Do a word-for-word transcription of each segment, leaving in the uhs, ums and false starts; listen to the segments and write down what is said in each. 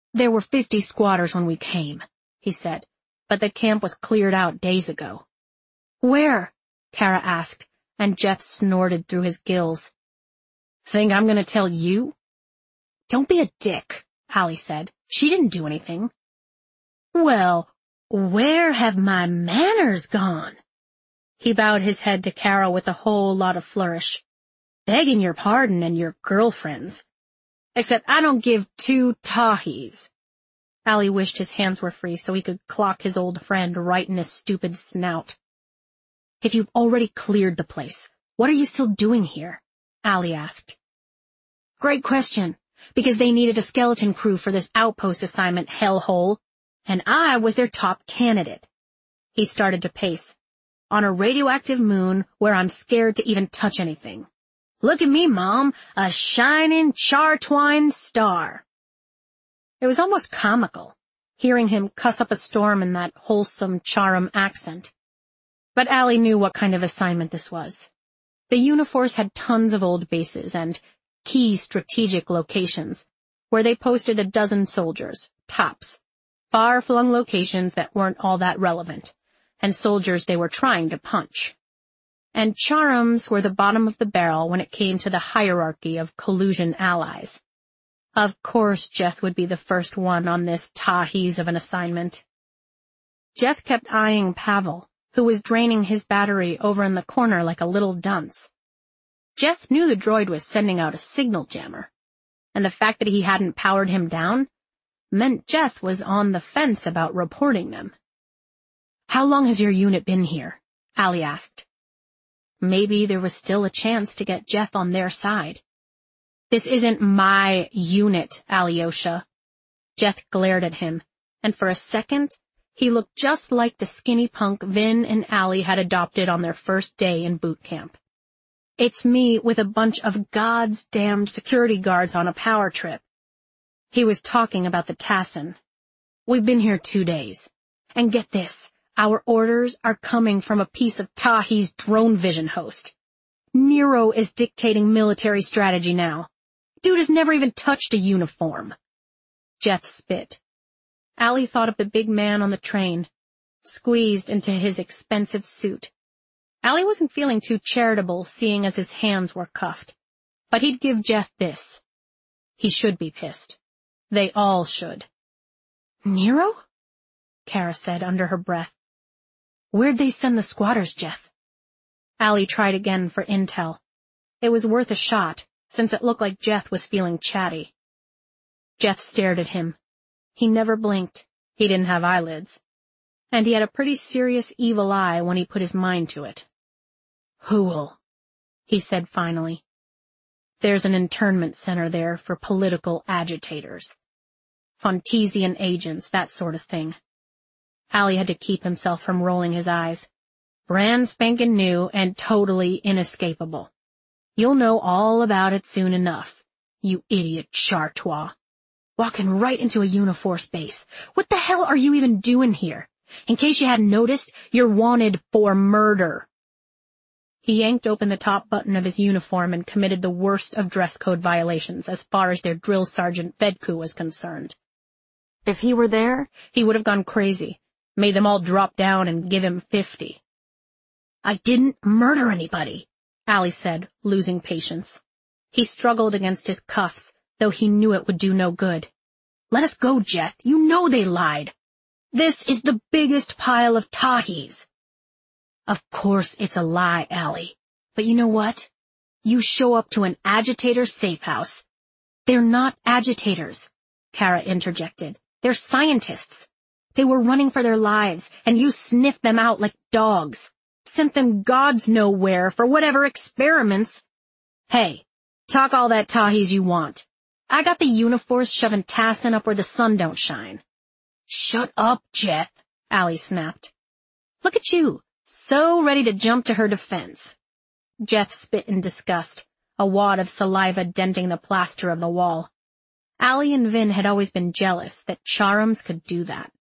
There were fifty squatters when we came, he said, but the camp was cleared out days ago. Where? Kara asked, and Jeff snorted through his gills. Think I'm gonna tell you? Don't be a dick, Allie said. She didn't do anything. Well, where have my manners gone? He bowed his head to Kara with a whole lot of flourish. Begging your pardon and your girlfriend's. Except I don't give two tahis. Allie wished his hands were free so he could clock his old friend right in his stupid snout. If you've already cleared the place, what are you still doing here? Allie asked. Great question, because they needed a skeleton crew for this outpost assignment hellhole, and I was their top candidate. He started to pace. On a radioactive moon where I'm scared to even touch anything. Look at me, Mom, a shining char-twine star. It was almost comical, hearing him cuss up a storm in that wholesome Charum accent. But Allie knew what kind of assignment this was. The Uniforce had tons of old bases and key strategic locations, where they posted a dozen soldiers, tops, far-flung locations that weren't all that relevant, and soldiers they were trying to punch. And Charums were the bottom of the barrel when it came to the hierarchy of collusion allies. Of course Jeff would be the first one on this tahis of an assignment. Jeff kept eyeing Pavel, who was draining his battery over in the corner like a little dunce. Jeff knew the droid was sending out a signal jammer, and the fact that he hadn't powered him down meant Jeff was on the fence about reporting them. How long has your unit been here? Allie asked. Maybe there was still a chance to get Jeff on their side. This isn't my unit, Alyosha. Jeff glared at him, and for a second, he looked just like the skinny punk Vin and Allie had adopted on their first day in boot camp. It's me with a bunch of God's damned security guards on a power trip. He was talking about the Tassin. We've been here two days. And get this, our orders are coming from a piece of Tahi's drone vision host. Nero is dictating military strategy now. Dude has never even touched a uniform. Jeff spit. Allie thought of the big man on the train, squeezed into his expensive suit. Allie wasn't feeling too charitable seeing as his hands were cuffed, but he'd give Jeff this. He should be pissed. They all should. Nero? Kara said under her breath. Where'd they send the squatters, Jeff? Allie tried again for intel. It was worth a shot, since it looked like Jeff was feeling chatty. Jeff stared at him. He never blinked. He didn't have eyelids. And he had a pretty serious evil eye when he put his mind to it. Hool, he said finally. There's an internment center there for political agitators. Fontesian agents, that sort of thing. Allie had to keep himself from rolling his eyes. Brand spanking new and totally inescapable. You'll know all about it soon enough, you idiot Chartois. Walking right into a Uniforce base. What the hell are you even doing here? In case you hadn't noticed, you're wanted for murder. He yanked open the top button of his uniform and committed the worst of dress code violations as far as their drill sergeant Vedku was concerned. If he were there, he would have gone crazy, made them all drop down and give him fifty. I didn't murder anybody, Allie said, losing patience. He struggled against his cuffs, though he knew it would do no good. Let us go, Jeff. You know they lied. This is the biggest pile of Tahis. Of course it's a lie, Allie. But you know what? You show up to an agitator safe house. They're not agitators, Kara interjected. They're scientists. They were running for their lives, and you sniffed them out like dogs. Sent them gods know where for whatever experiments. Hey, talk all that Tahis you want. I got the Uniforce shoving Tassin up where the sun don't shine. Shut up, Jeff, Allie snapped. Look at you, so ready to jump to her defense. Jeff spit in disgust, a wad of saliva denting the plaster of the wall. Allie and Vin had always been jealous that Charums could do that.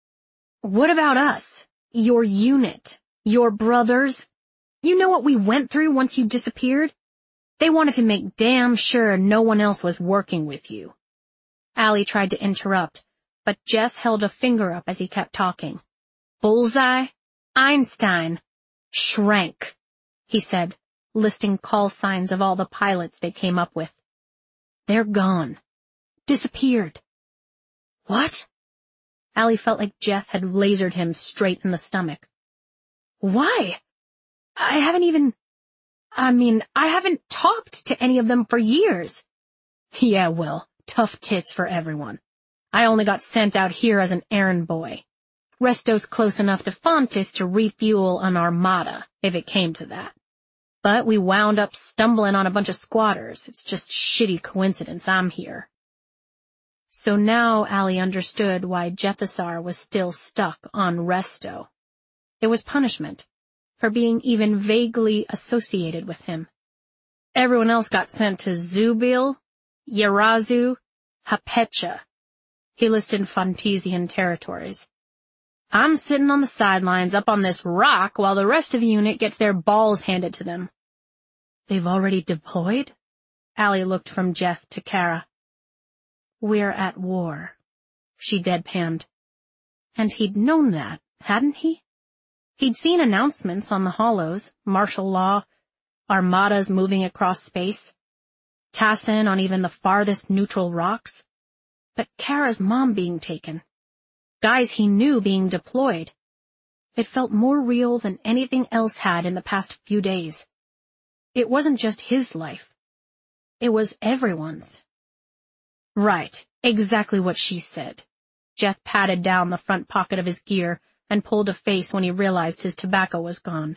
What about us? Your unit? Your brothers? You know what we went through once you disappeared? They wanted to make damn sure no one else was working with you. Allie tried to interrupt, but Jeff held a finger up as he kept talking. Bullseye, Einstein, Schrank, he said, listing call signs of all the pilots they came up with. They're gone. Disappeared. What? Allie felt like Jeff had lasered him straight in the stomach. Why? I haven't even... I mean, I haven't talked to any of them for years. Yeah, well, tough tits for everyone. I only got sent out here as an errand boy. Resto's close enough to Fontis to refuel an armada, if it came to that. But we wound up stumbling on a bunch of squatters. It's just shitty coincidence I'm here. So now Allie understood why Jethasar was still stuck on Resto. It was punishment for being even vaguely associated with him. Everyone else got sent to Zubil, Yerazu, Hapecha. He listed Fontesian territories. I'm sitting on the sidelines up on this rock while the rest of the unit gets their balls handed to them. They've already deployed? Allie looked from Jeff to Kara. We're at war, she deadpanned. And he'd known that, hadn't he? He'd seen announcements on the hollows, martial law, armadas moving across space, Tassin on even the farthest neutral rocks. But Kara's mom being taken, guys he knew being deployed. It felt more real than anything else had in the past few days. It wasn't just his life. It was everyone's. Right, exactly what she said. Jeff patted down the front pocket of his gear and pulled a face when he realized his tobacco was gone.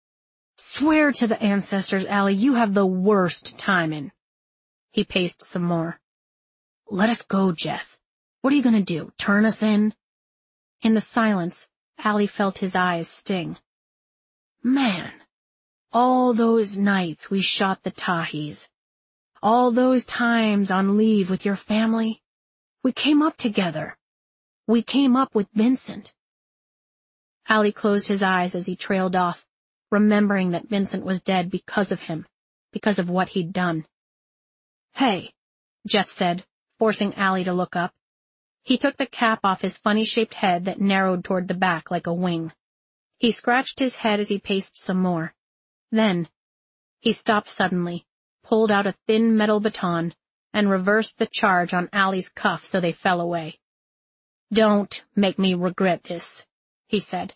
Swear to the ancestors, Allie, you have the worst timing. He paced some more. Let us go, Jeff. What are you gonna do, turn us in? In the silence, Allie felt his eyes sting. Man, all those nights we shot the Tahis. All those times on leave with your family. We came up together. We came up with Vincent. Allie closed his eyes as he trailed off, remembering that Vincent was dead because of him, because of what he'd done. Hey, Jeff said, forcing Allie to look up. He took the cap off his funny-shaped head that narrowed toward the back like a wing. He scratched his head as he paced some more. Then, he stopped suddenly, pulled out a thin metal baton, and reversed the charge on Allie's cuff so they fell away. Don't make me regret this, he said.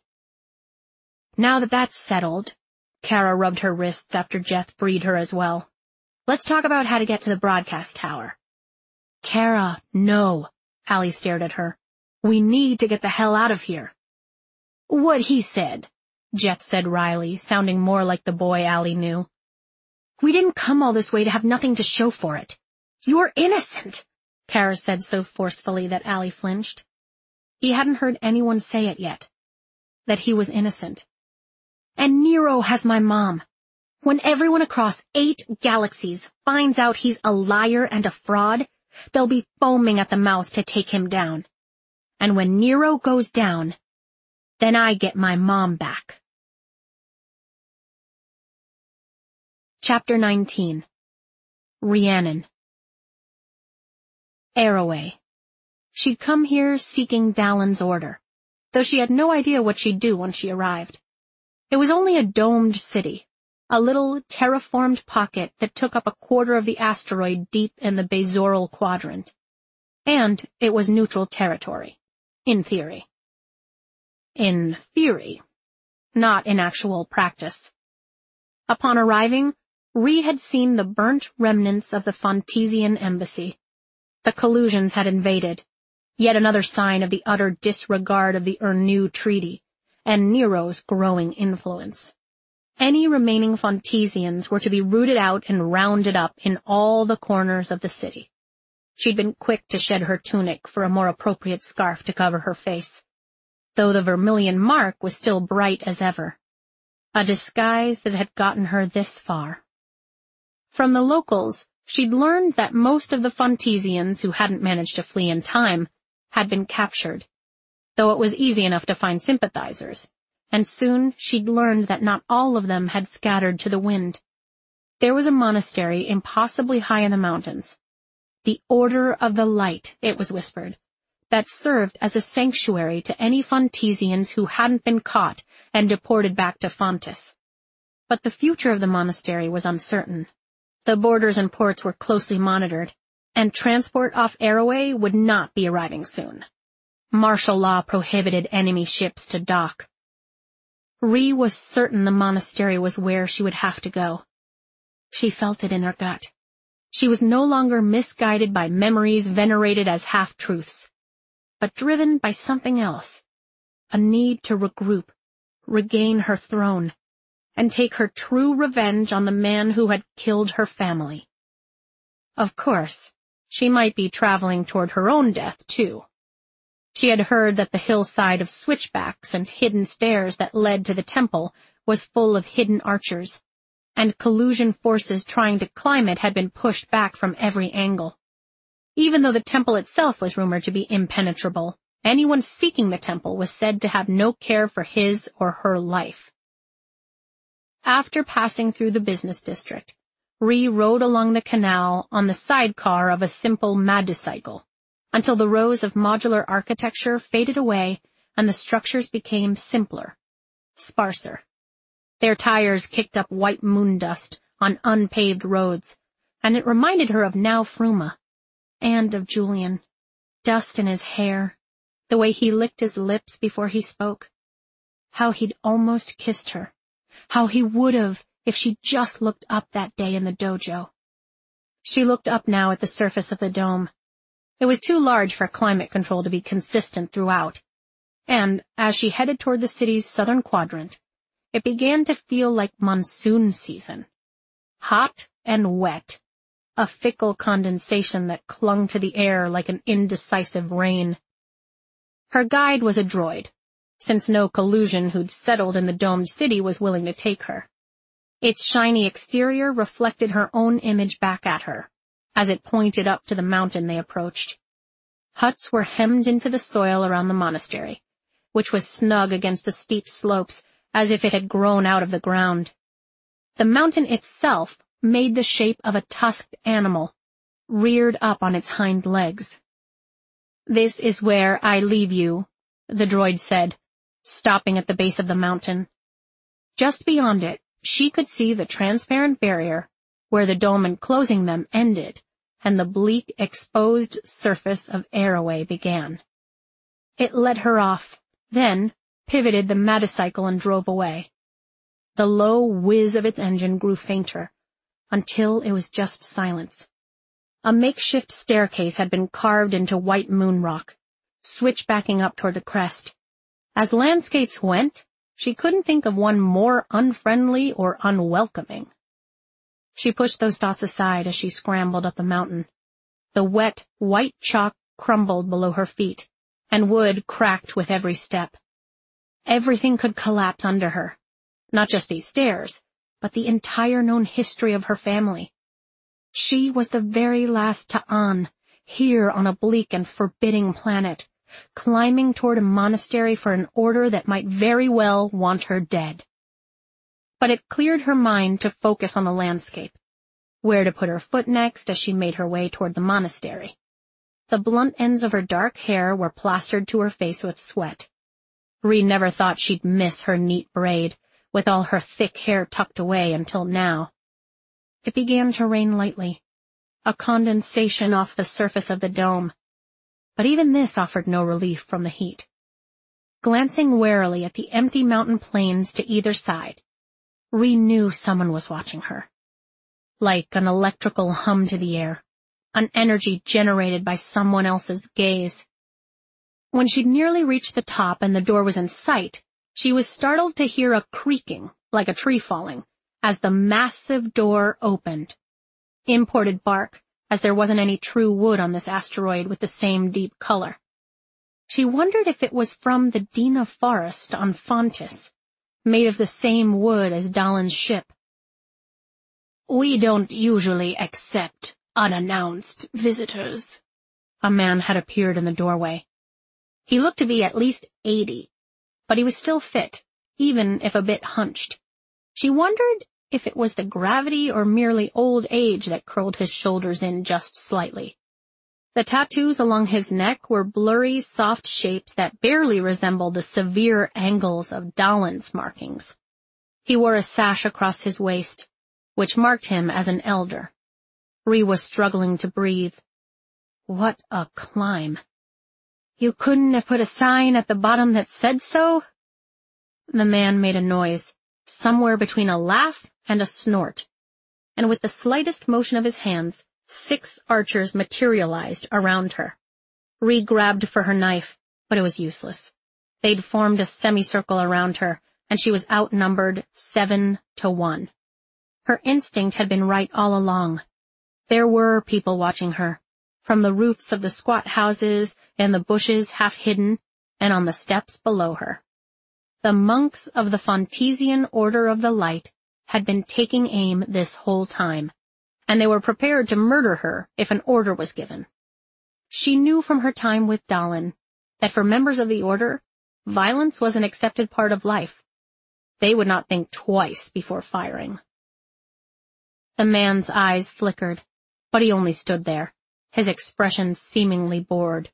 Now that that's settled, Kara rubbed her wrists after Jeff freed her as well. Let's talk about how to get to the broadcast tower. Kara, no, Allie stared at her. We need to get the hell out of here. What he said, Jeff said wryly, sounding more like the boy Allie knew. We didn't come all this way to have nothing to show for it. You're innocent, Kara said so forcefully that Allie flinched. He hadn't heard anyone say it yet. That he was innocent. And Nero has my mom. When everyone across eight galaxies finds out he's a liar and a fraud, they'll be foaming at the mouth to take him down. And when Nero goes down, then I get my mom back. Chapter nineteen. Rhiannon. Arroway. She'd come here seeking Dallin's order, though she had no idea what she'd do once she arrived. It was only a domed city, a little terraformed pocket that took up a quarter of the asteroid deep in the Bezoral quadrant. And it was neutral territory, in theory. In theory, not in actual practice. Upon arriving, Rhi had seen the burnt remnants of the Fontesian embassy. The Collusions had invaded, yet another sign of the utter disregard of the Ernu Treaty, and Nero's growing influence. Any remaining Fontesians were to be rooted out and rounded up in all the corners of the city. She'd been quick to shed her tunic for a more appropriate scarf to cover her face, though the vermilion mark was still bright as ever. A disguise that had gotten her this far. From the locals, she'd learned that most of the Fontesians who hadn't managed to flee in time had been captured, though it was easy enough to find sympathizers, and soon she'd learned that not all of them had scattered to the wind. There was a monastery impossibly high in the mountains. The Order of the Light, it was whispered, that served as a sanctuary to any Fontesians who hadn't been caught and deported back to Fontis. But the future of the monastery was uncertain. The borders and ports were closely monitored, and transport off Arroway would not be arriving soon. Martial law prohibited enemy ships to dock. Ree was certain the monastery was where she would have to go. She felt it in her gut. She was no longer misguided by memories venerated as half-truths, but driven by something else, a need to regroup, regain her throne, and take her true revenge on the man who had killed her family. Of course, she might be traveling toward her own death, too. She had heard that the hillside of switchbacks and hidden stairs that led to the temple was full of hidden archers, and collusion forces trying to climb it had been pushed back from every angle. Even though the temple itself was rumored to be impenetrable, anyone seeking the temple was said to have no care for his or her life. After passing through the business district, Ree rode along the canal on the sidecar of a simple Madducycle, until the rows of modular architecture faded away and the structures became simpler, sparser. Their tires kicked up white moon dust on unpaved roads, and it reminded her of Now Fruma, and of Julian. Dust in his hair, the way he licked his lips before he spoke. How he'd almost kissed her. How he would have if she just looked up that day in the dojo. She looked up now at the surface of the dome. It was too large for climate control to be consistent throughout, and as she headed toward the city's southern quadrant, it began to feel like monsoon season. Hot and wet, a fickle condensation that clung to the air like an indecisive rain. Her guide was a droid, since no collusion who'd settled in the domed city was willing to take her. Its shiny exterior reflected her own image back at her, as it pointed up to the mountain they approached. Huts were hemmed into the soil around the monastery, which was snug against the steep slopes as if it had grown out of the ground. The mountain itself made the shape of a tusked animal, reared up on its hind legs. "This is where I leave you," the droid said, stopping at the base of the mountain. Just beyond it, she could see the transparent barrier where the dome enclosing them ended and the bleak, exposed surface of Arroway began. It let her off, then pivoted the Madducycle and drove away. The low whiz of its engine grew fainter, until it was just silence. A makeshift staircase had been carved into white moon rock, switchbacking up toward the crest. As landscapes went, she couldn't think of one more unfriendly or unwelcoming. She pushed those thoughts aside as she scrambled up the mountain. The wet, white chalk crumbled below her feet, and wood cracked with every step. Everything could collapse under her. Not just these stairs, but the entire known history of her family. She was the very last Ta'an, here on a bleak and forbidding planet, climbing toward a monastery for an order that might very well want her dead. But it cleared her mind to focus on the landscape, where to put her foot next as she made her way toward the monastery. The blunt ends of her dark hair were plastered to her face with sweat. Ree never thought she'd miss her neat braid, with all her thick hair tucked away until now. It began to rain lightly, a condensation off the surface of the dome, but even this offered no relief from the heat. Glancing warily at the empty mountain plains to either side, Ree knew someone was watching her. Like an electrical hum to the air, an energy generated by someone else's gaze. When she'd nearly reached the top and the door was in sight, she was startled to hear a creaking, like a tree falling, as the massive door opened. Imported bark, as there wasn't any true wood on this asteroid with the same deep color. She wondered if it was from the Dina forest on Fontis, made of the same wood as Dalin's ship. "We don't usually accept unannounced visitors." A man had appeared in the doorway. He looked to be at least eighty, but he was still fit, even if a bit hunched. She wondered if it was the gravity or merely old age that curled his shoulders in just slightly. The tattoos along his neck were blurry, soft shapes that barely resembled the severe angles of Dalin's markings. He wore a sash across his waist, which marked him as an elder. Ree was struggling to breathe. What a climb. You couldn't have put a sign at the bottom that said so? The man made a noise, somewhere between a laugh and a snort, and with the slightest motion of his hands, six archers materialized around her. Ree grabbed for her knife, but it was useless. They'd formed a semicircle around her, and she was outnumbered seven to one. Her instinct had been right all along. There were people watching her, from the roofs of the squat houses and the bushes half hidden, and on the steps below her. The monks of the Fontesian Order of the Light had been taking aim this whole time, and they were prepared to murder her if an order was given. She knew from her time with Dalin that for members of the Order, violence was an accepted part of life. They would not think twice before firing. The man's eyes flickered, but he only stood there, his expression seemingly bored.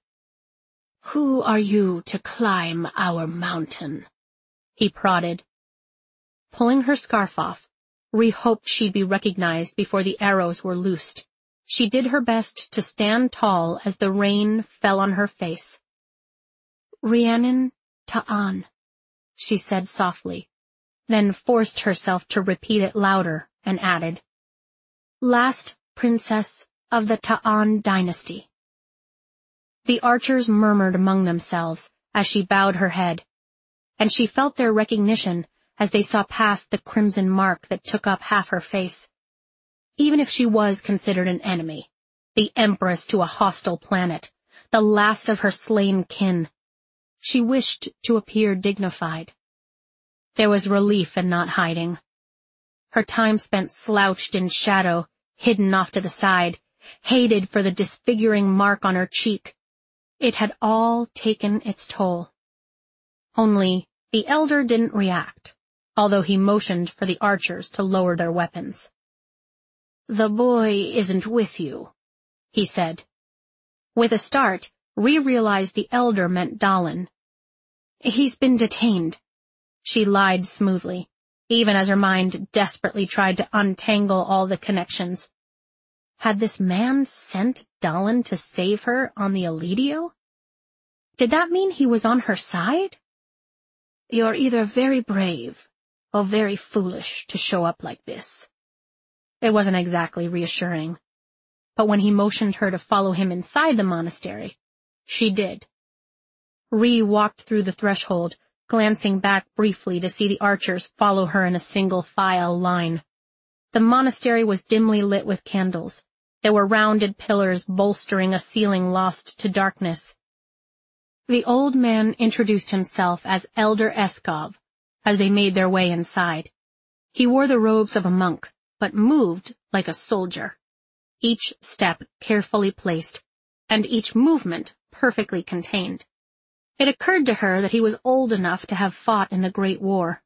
"Who are you to climb our mountain?" he prodded. Pulling her scarf off, Ree hoped she'd be recognized before the arrows were loosed. She did her best to stand tall as the rain fell on her face. "Rhiannon Ta'an," she said softly, then forced herself to repeat it louder and added, "Last princess of the Ta'an dynasty." The archers murmured among themselves as she bowed her head, and she felt their recognition as they saw past the crimson mark that took up half her face. Even if she was considered an enemy, the empress to a hostile planet, the last of her slain kin, she wished to appear dignified. There was relief in not hiding. Her time spent slouched in shadow, hidden off to the side, hated for the disfiguring mark on her cheek. It had all taken its toll. Only the elder didn't react, although he motioned for the archers to lower their weapons. "The boy isn't with you," he said. With a start, Ree realized the elder meant Dalin. "He's been detained," she lied smoothly, even as her mind desperately tried to untangle all the connections. Had this man sent Dalin to save her on the Aledio? Did that mean he was on her side? "You're either very brave or very foolish to show up like this." It wasn't exactly reassuring. But when he motioned her to follow him inside the monastery, she did. Ree walked through the threshold, glancing back briefly to see the archers follow her in a single file line. The monastery was dimly lit with candles. There were rounded pillars bolstering a ceiling lost to darkness. The old man introduced himself as Elder Eskov as they made their way inside. He wore the robes of a monk, but moved like a soldier, each step carefully placed, and each movement perfectly contained. It occurred to her that he was old enough to have fought in the Great War.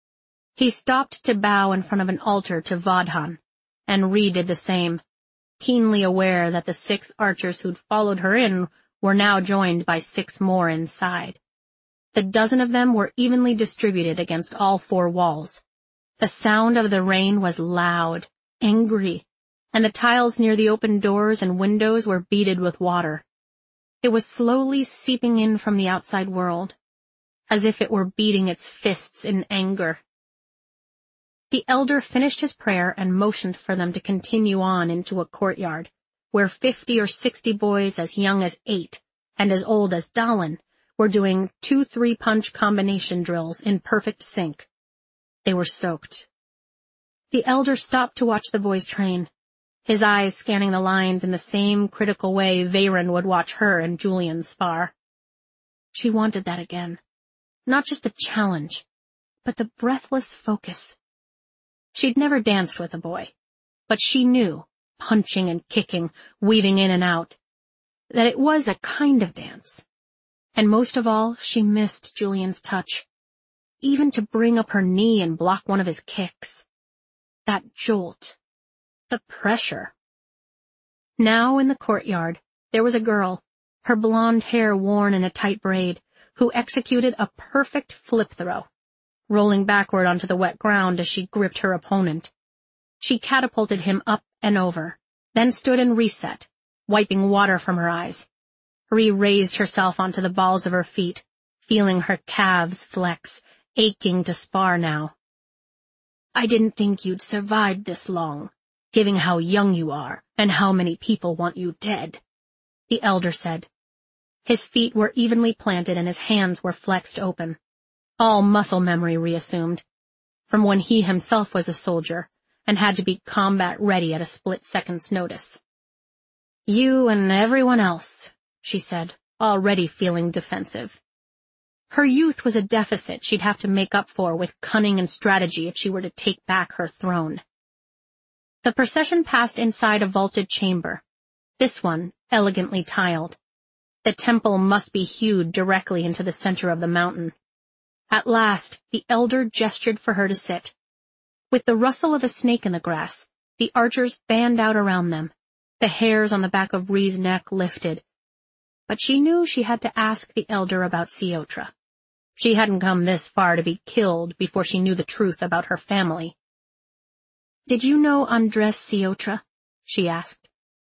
He stopped to bow in front of an altar to Vadhan, and Ree did the same, keenly aware that the six archers who'd followed her in were now joined by six more inside. The dozen of them were evenly distributed against all four walls. The sound of the rain was loud, angry, and the tiles near the open doors and windows were beaded with water. It was slowly seeping in from the outside world, as if it were beating its fists in anger. The elder finished his prayer and motioned for them to continue on into a courtyard, where fifty or sixty boys as young as eight and as old as Dalin were doing two three-punch combination drills in perfect sync. They were soaked. The elder stopped to watch the boys train, his eyes scanning the lines in the same critical way Veyron would watch her and Julian spar. She wanted that again. Not just the challenge, but the breathless focus. She'd never danced with a boy, but she knew, punching and kicking, weaving in and out, that it was a kind of dance. And most of all, she missed Julian's touch, even to bring up her knee and block one of his kicks. That jolt. The pressure. Now in the courtyard, There was a girl, her blonde hair worn in a tight braid, who executed a perfect flip throw, rolling backward onto the wet ground as she gripped her opponent. She catapulted him up and over, then stood and reset, wiping water from her eyes. Rhee raised herself onto the balls of her feet, feeling her calves flex, aching to spar now. I didn't think you'd survived this long, given how young you are and how many people want you dead, the elder said. His feet were evenly planted and his hands were flexed open. All muscle memory reassumed, from when he himself was a soldier and had to be combat ready at a split second's notice. You and everyone else, she said, already feeling defensive. Her youth was a deficit she'd have to make up for with cunning and strategy if she were to take back her throne. The procession passed inside a vaulted chamber, this one elegantly tiled. The temple must be hewed directly into the center of the mountain. At last, the elder gestured for her to sit. With the rustle of a snake in the grass, the archers fanned out around them. The hairs on the back of Rhee's neck lifted. But she knew she had to ask the elder about Siotra. She hadn't come this far to be killed before she knew the truth about her family. Did you know Andres Siotra? She asked.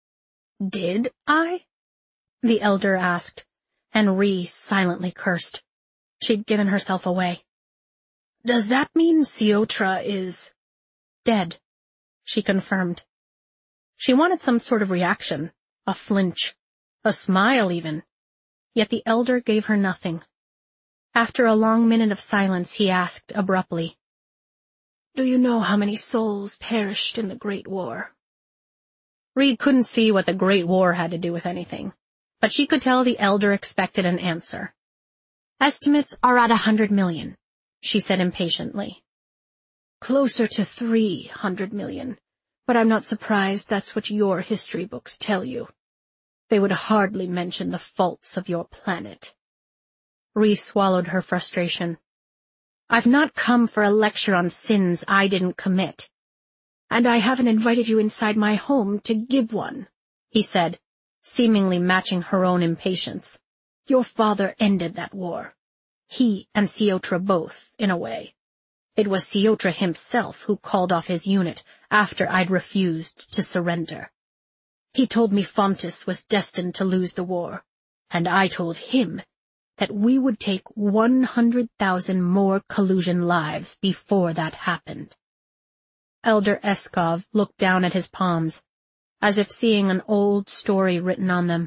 Did I? The elder asked, and Rhee silently cursed. She'd given herself away. Does that mean Siotra is dead? She confirmed. She wanted some sort of reaction, a flinch, a smile even. Yet the elder gave her nothing. After a long minute of silence, he asked abruptly, Do you know how many souls perished in the Great War? Rhee couldn't see what the Great War had to do with anything, but she could tell the elder expected an answer. Estimates are at a hundred million, she said impatiently. Closer to three hundred million, but I'm not surprised that's what your history books tell you. They would hardly mention the faults of your planet. Rhee swallowed her frustration. I've not come for a lecture on sins I didn't commit. And I haven't invited you inside my home to give one, he said, seemingly matching her own impatience. Your father ended that war. He and Siotra both, in a way. It was Siotra himself who called off his unit after I'd refused to surrender. He told me Fontis was destined to lose the war, and I told him that we would take one hundred thousand more Collusion lives before that happened. Elder Eskov looked down at his palms, as if seeing an old story written on them.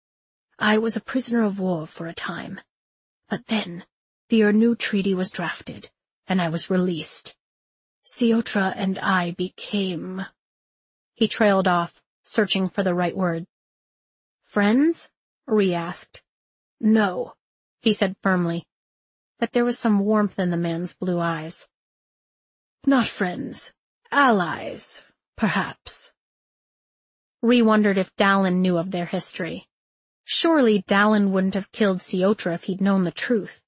I was a prisoner of war for a time, but then the Ernu Treaty was drafted, and I was released. Siotra and I became... He trailed off, searching for the right word. Friends? Rhee asked. No, he said firmly, but there was some warmth in the man's blue eyes. Not friends. Allies, perhaps. Rhee wondered if Dallin knew of their history. Surely Dallin wouldn't have killed Siotra if he'd known the truth.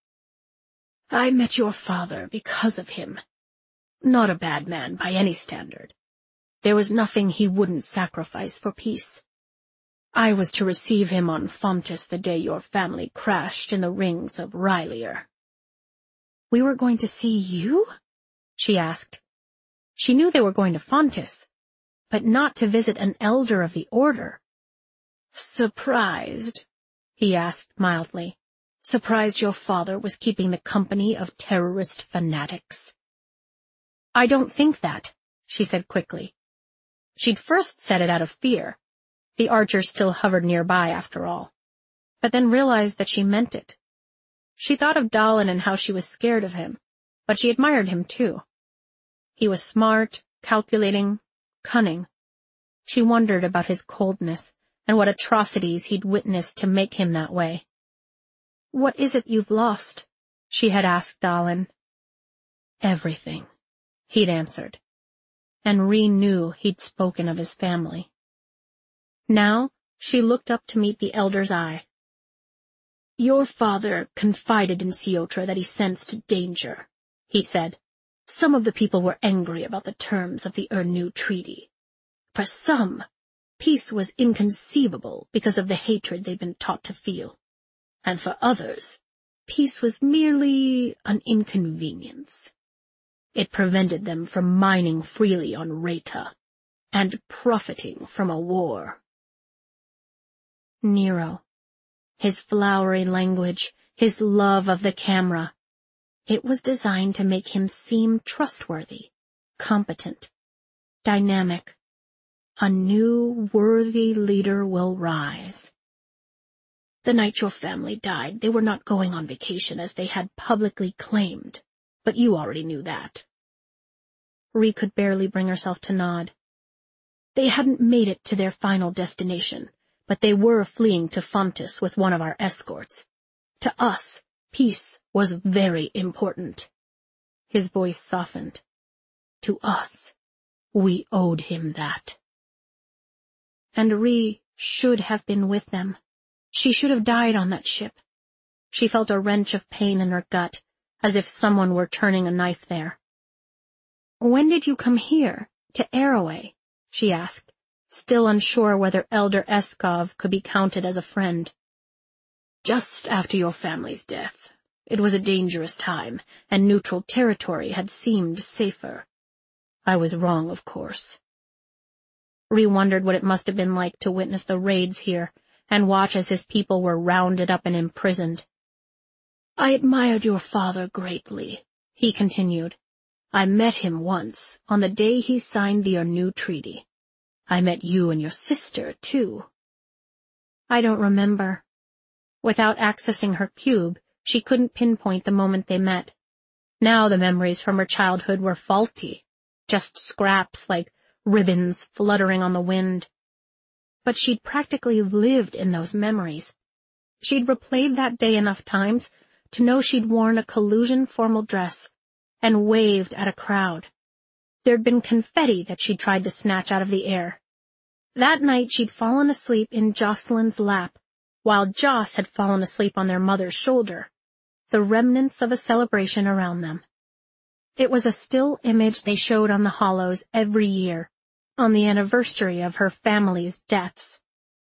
I met your father because of him. Not a bad man by any standard. There was nothing he wouldn't sacrifice for peace. I was to receive him on Fontis the day your family crashed in the rings of R'lyeh. We were going to see you? She asked. She knew they were going to Fontis, but not to visit an elder of the order. Surprised? He asked mildly. Surprised your father was keeping the company of terrorist fanatics? I don't think that, she said quickly. She'd first said it out of fear. The archer still hovered nearby after all, but then realized that she meant it. She thought of Dallin and how she was scared of him, but she admired him too. He was smart, calculating, cunning. She wondered about his coldness and what atrocities he'd witnessed to make him that way. What is it you've lost? She had asked Dallin. Everything, he'd answered, and Rhee knew he'd spoken of his family. Now she looked up to meet the elder's eye. Your father confided in Siotra that he sensed danger, he said. Some of the people were angry about the terms of the Ernu Treaty. For some, peace was inconceivable because of the hatred they'd been taught to feel. And for others, peace was merely an inconvenience. It prevented them from mining freely on Reta, and profiting from a war. Nero, his flowery language, his love of the camera, it was designed to make him seem trustworthy, competent, dynamic. A new, worthy leader will rise. The night your family died, they were not going on vacation as they had publicly claimed, but you already knew that. Rhea could barely bring herself to nod. They hadn't made it to their final destination, but they were fleeing to Fontis with one of our escorts. To us, peace was very important. His voice softened. To us, we owed him that. And Rhea should have been with them. She should have died on that ship. She felt a wrench of pain in her gut, as if someone were turning a knife there. "When did you come here, to Arroway?" she asked, still unsure whether Elder Eskov could be counted as a friend. "Just after your family's death. It was a dangerous time, and neutral territory had seemed safer. I was wrong, of course." Rhea wondered what it must have been like to witness the raids here, and watch as his people were rounded up and imprisoned. "I admired your father greatly," he continued. "I met him once, on the day he signed the Arnu Treaty. I met you and your sister, too." "I don't remember." Without accessing her cube, she couldn't pinpoint the moment they met. Now the memories from her childhood were faulty, just scraps like ribbons fluttering on the wind. But she'd practically lived in those memories. She'd replayed that day enough times to know she'd worn a collusion formal dress and waved at a crowd. There'd been confetti that she'd tried to snatch out of the air. That night she'd fallen asleep in Jocelyn's lap, while Joss had fallen asleep on their mother's shoulder, the remnants of a celebration around them. It was a still image they showed on the hollows every year, on the anniversary of her family's deaths.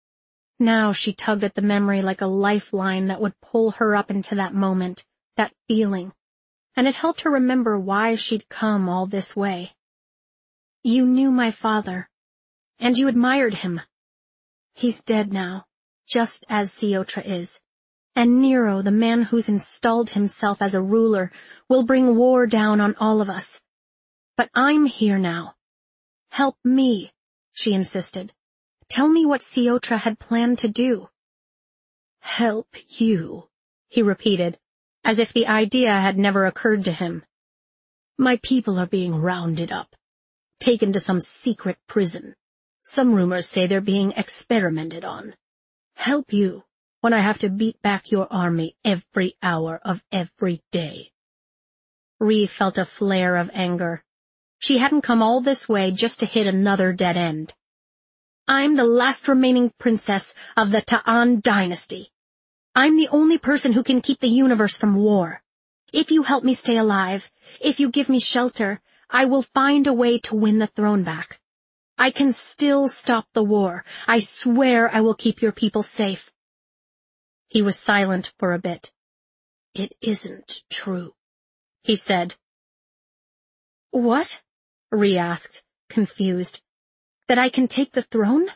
Now she tugged at the memory like a lifeline that would pull her up into that moment, that feeling, and it helped her remember why she'd come all this way. "You knew my father, and you admired him. He's dead now, just as Siotra is, and Nero, the man who's installed himself as a ruler, will bring war down on all of us. But I'm here now. Help me," she insisted. "Tell me what Siotra had planned to do." "Help you," he repeated, as if the idea had never occurred to him. "My people are being rounded up, taken to some secret prison. Some rumors say they're being experimented on. Help you when I have to beat back your army every hour of every day." Rhea felt a flare of anger. She hadn't come all this way just to hit another dead end. "I'm the last remaining princess of the Ta'an dynasty. I'm the only person who can keep the universe from war. If you help me stay alive, if you give me shelter, I will find a way to win the throne back. I can still stop the war. I swear I will keep your people safe." He was silent for a bit. "It isn't true," he said. "What?" Rhea asked, confused. "That I can take the throne?"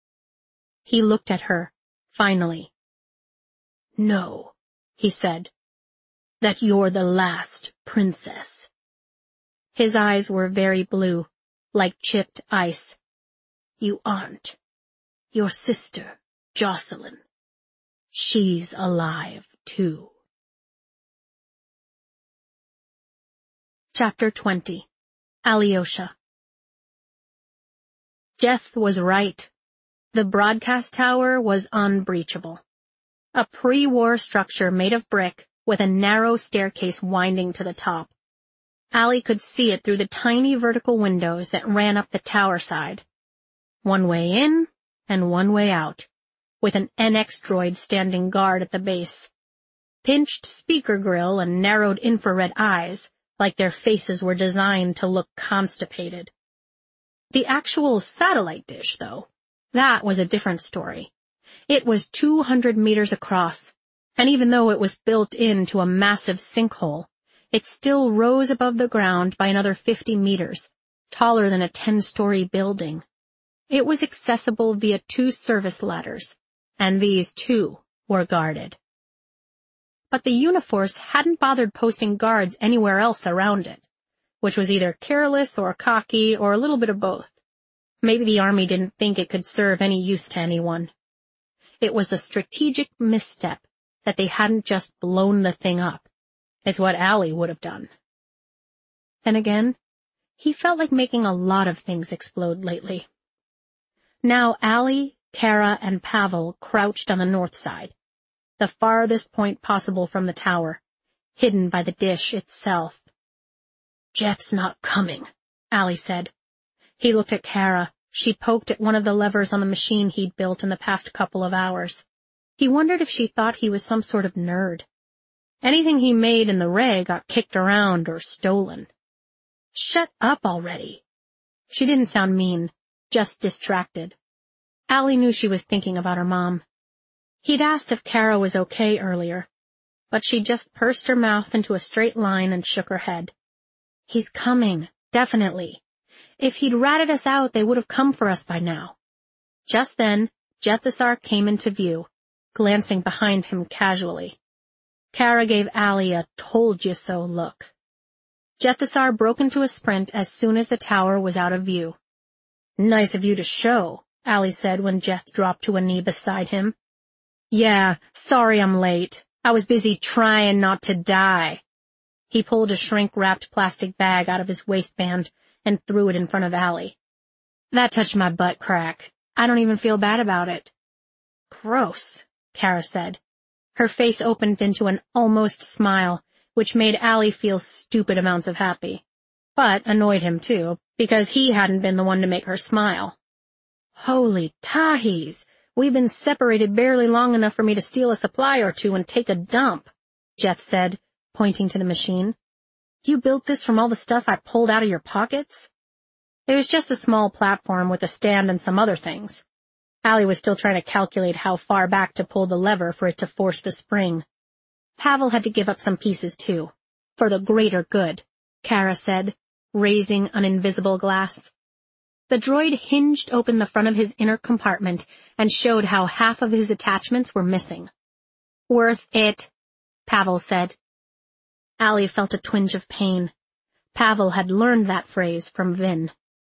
He looked at her, finally. "No," he said. "That you're the last princess." His eyes were very blue, like chipped ice. "You aren't. Your sister, Jocelyn. She's alive, too." Chapter twenty. Alyosha. Jeth was right. The broadcast tower was unbreachable. A pre-war structure made of brick with a narrow staircase winding to the top. Allie could see it through the tiny vertical windows that ran up the tower side. One way in and one way out, with an N X droid standing guard at the base. Pinched speaker grill and narrowed infrared eyes, like their faces were designed to look constipated. The actual satellite dish, though, That was a different story. It was two hundred meters across, and even though it was built into a massive sinkhole, it still rose above the ground by another fifty meters, taller than a ten-story building. It was accessible via two service ladders, and these, too, were guarded. But the Uniforce hadn't bothered posting guards anywhere else around it, which was either careless or cocky or a little bit of both. Maybe the Army didn't think it could serve any use to anyone. It was a strategic misstep that they hadn't just blown the thing up. It's what Allie would have done. Then again, he felt like making a lot of things explode lately. Now Allie, Kara, and Pavel crouched on the north side, the farthest point possible from the tower, hidden by the dish itself. "Jeth's not coming," Allie said. He looked at Kara. She poked at one of the levers on the machine he'd built in the past couple of hours. He wondered if she thought he was some sort of nerd. Anything he made in the ray got kicked around or stolen. "Shut up already." She didn't sound mean, just distracted. Allie knew she was thinking about her mom. He'd asked if Kara was okay earlier, but she just pursed her mouth into a straight line and shook her head. "He's coming, definitely. If he'd ratted us out, they would have come for us by now." Just then, Jethissar came into view, glancing behind him casually. Kara gave Allie a told-you-so look. Jethissar broke into a sprint as soon as the tower was out of view. "Nice of you to show," Allie said when Jeth dropped to a knee beside him. "Yeah, sorry I'm late. I was busy trying not to die." He pulled a shrink-wrapped plastic bag out of his waistband and threw it in front of Allie. "That touched my butt crack. I don't even feel bad about it." "Gross," Kara said. Her face opened into an almost smile, which made Allie feel stupid amounts of happy. But annoyed him too, because he hadn't been the one to make her smile. "Holy Tahis! We've been separated barely long enough for me to steal a supply or two and take a dump," Jeth said, pointing to the machine. "You built this from all the stuff I pulled out of your pockets?" It was just a small platform with a stand and some other things. Allie was still trying to calculate how far back to pull the lever for it to force the spring. Pavel had to give up some pieces too, for the greater good, Kara said, raising an invisible glass. The droid hinged open the front of his inner compartment and showed how half of his attachments were missing. "Worth it," Pavel said. Allie felt a twinge of pain. Pavel had learned that phrase from Vin.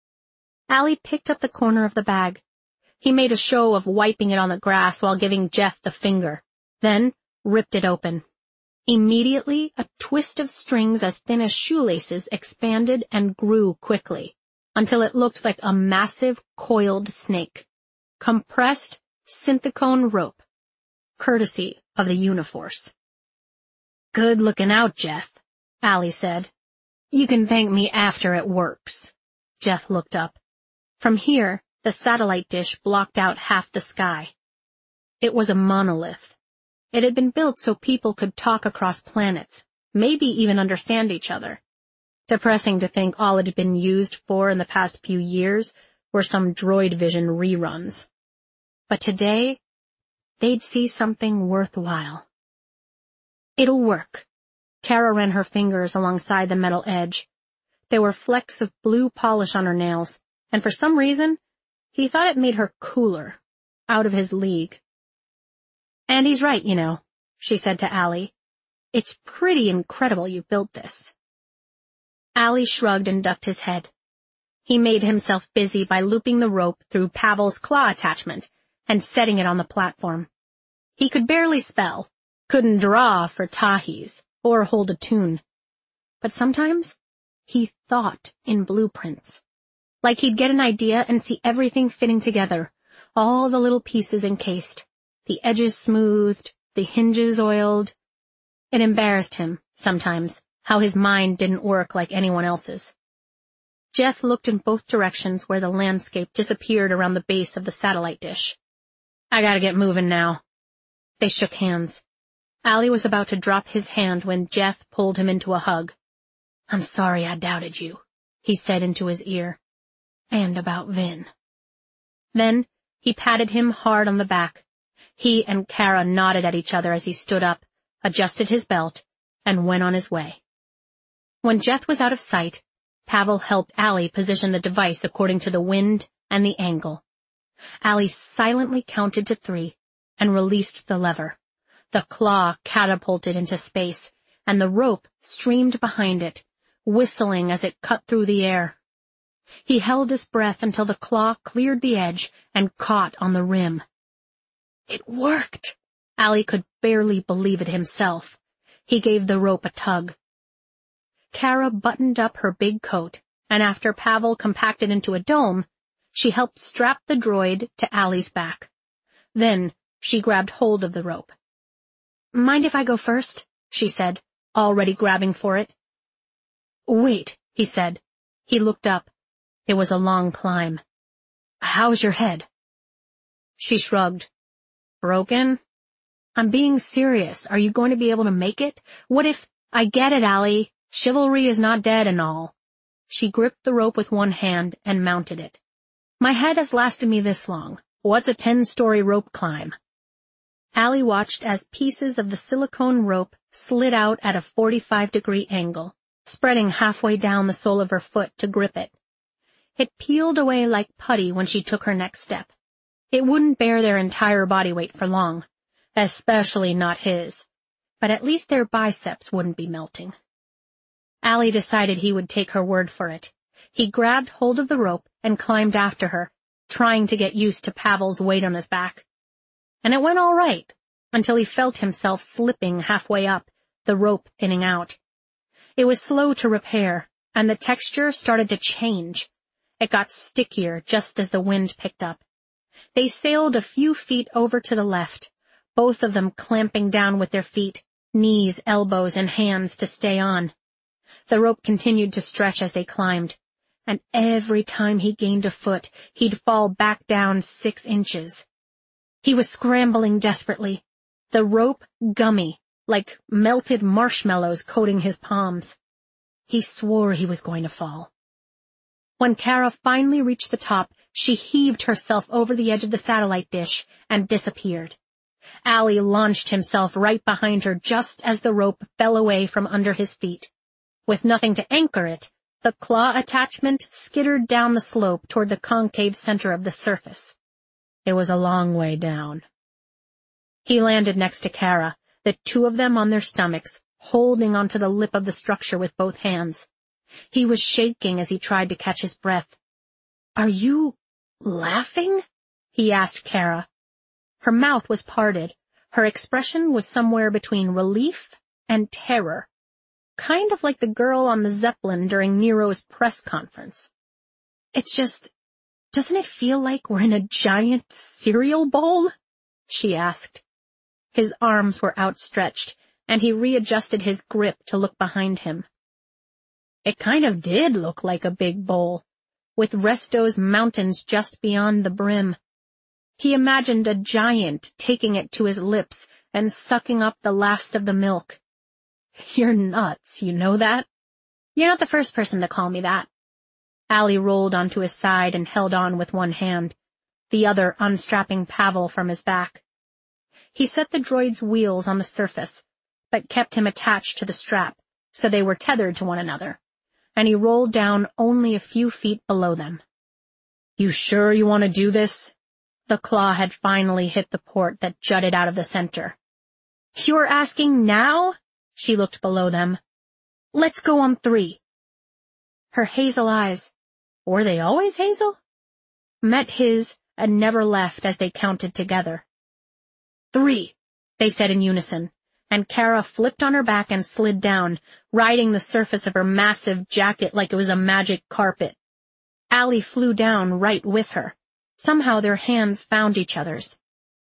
Allie picked up the corner of the bag. He made a show of wiping it on the grass while giving Jeth the finger, then ripped it open. Immediately, a twist of strings as thin as shoelaces expanded and grew quickly, until it looked like a massive coiled snake. Compressed synthicone rope, courtesy of the Uniforce. "Good looking out, Jeth," Allie said. "You can thank me after it works." Jeth looked up. From here, the satellite dish blocked out half the sky. It was a monolith. It had been built so people could talk across planets, maybe even understand each other. Depressing to think all it had been used for in the past few years were some Droid Vision reruns. But today, they'd see something worthwhile. "It'll work." Kara ran her fingers alongside the metal edge. There were flecks of blue polish on her nails, and for some reason, he thought it made her cooler, out of his league. "And he's right, you know," she said to Allie. "It's pretty incredible you built this." Allie shrugged and ducked his head. He made himself busy by looping the rope through Pavel's claw attachment and setting it on the platform. He could barely spell, couldn't draw for Tahis, or hold a tune. But sometimes, he thought in blueprints. Like he'd get an idea and see everything fitting together, all the little pieces encased, the edges smoothed, the hinges oiled. It embarrassed him, sometimes, how his mind didn't work like anyone else's. Jeth looked in both directions where the landscape disappeared around the base of the satellite dish. "I gotta get moving now." They shook hands. Allie was about to drop his hand when Jeth pulled him into a hug. "I'm sorry I doubted you," he said into his ear. "And about Vin." Then, He patted him hard on the back. He and Kara nodded at each other as he stood up, adjusted his belt, and went on his way. When Jeth was out of sight, Pavel helped Allie position the device according to the wind and the angle. Allie silently counted to three and released the lever. The claw catapulted into space, and the rope streamed behind it, whistling as it cut through the air. He held his breath until the claw cleared the edge and caught on the rim. It worked! Allie could barely believe it himself. He gave the rope a tug. Kara buttoned up her big coat, and after Pavel compacted into a dome, she helped strap the droid to Allie's back. Then she grabbed hold of the rope. "Mind if I go first?" she said, already grabbing for it. "Wait," he said. He looked up. It was a long climb. "How's your head?" She shrugged. "Broken?" "I'm being serious. Are you going to be able to make it? What if—" "I get it, Allie. Chivalry is not dead and all." She gripped the rope with one hand and mounted it. "My head has lasted me this long. What's a ten-story rope climb?" Allie watched as pieces of the silicone rope slid out at a forty-five degree angle, spreading halfway down the sole of her foot to grip it. It peeled away like putty when she took her next step. It wouldn't bear their entire body weight for long, especially not his, but at least their biceps wouldn't be melting. Allie decided he would take her word for it. He grabbed hold of the rope and climbed after her, trying to get used to Pavel's weight on his back. And it went all right, until he felt himself slipping halfway up, the rope thinning out. It was slow to repair, and the texture started to change. It got stickier just as the wind picked up. They sailed a few feet over to the left, both of them clamping down with their feet, knees, elbows, and hands to stay on. The rope continued to stretch as they climbed, and every time he gained a foot, he'd fall back down six inches. He was scrambling desperately, the rope gummy, like melted marshmallows coating his palms. He swore he was going to fall. When Kara finally reached the top, she heaved herself over the edge of the satellite dish and disappeared. Allie launched himself right behind her just as the rope fell away from under his feet. With nothing to anchor it, the claw attachment skittered down the slope toward the concave center of the surface. It was a long way down. He landed next to Kara, the two of them on their stomachs, holding onto the lip of the structure with both hands. He was shaking as he tried to catch his breath. "Are you laughing?" he asked Kara. Her mouth was parted. Her expression was somewhere between relief and terror, kind of like the girl on the Zeppelin during Nero's press conference. "It's just, doesn't it feel like we're in a giant cereal bowl?" she asked. His arms were outstretched, and he readjusted his grip to look behind him. It kind of did look like a big bowl, with Resto's mountains just beyond the brim. He imagined a giant taking it to his lips and sucking up the last of the milk. "You're nuts, you know that?" "You're not the first person to call me that." Allie rolled onto his side and held on with one hand, the other unstrapping Pavel from his back. He set the droid's wheels on the surface, but kept him attached to the strap, so they were tethered to one another, and he rolled down only a few feet below them. "You sure you want to do this?" The claw had finally hit the port that jutted out of the center. "You're asking now?" She looked below them. "Let's go on three." Her hazel eyes, were they always hazel? Met his and never left as they counted together. "Three," they said in unison, and Kara flipped on her back and slid down, riding the surface of her massive jacket like it was a magic carpet. Allie flew down right with her. Somehow their hands found each other's.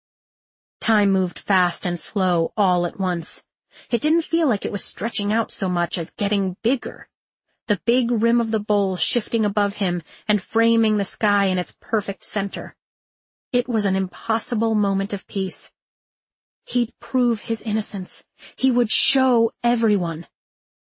Time moved fast and slow all at once. It didn't feel like it was stretching out so much as getting bigger. The big rim of the bowl shifting above him and framing the sky in its perfect center. It was an impossible moment of peace. He'd prove his innocence. He would show everyone.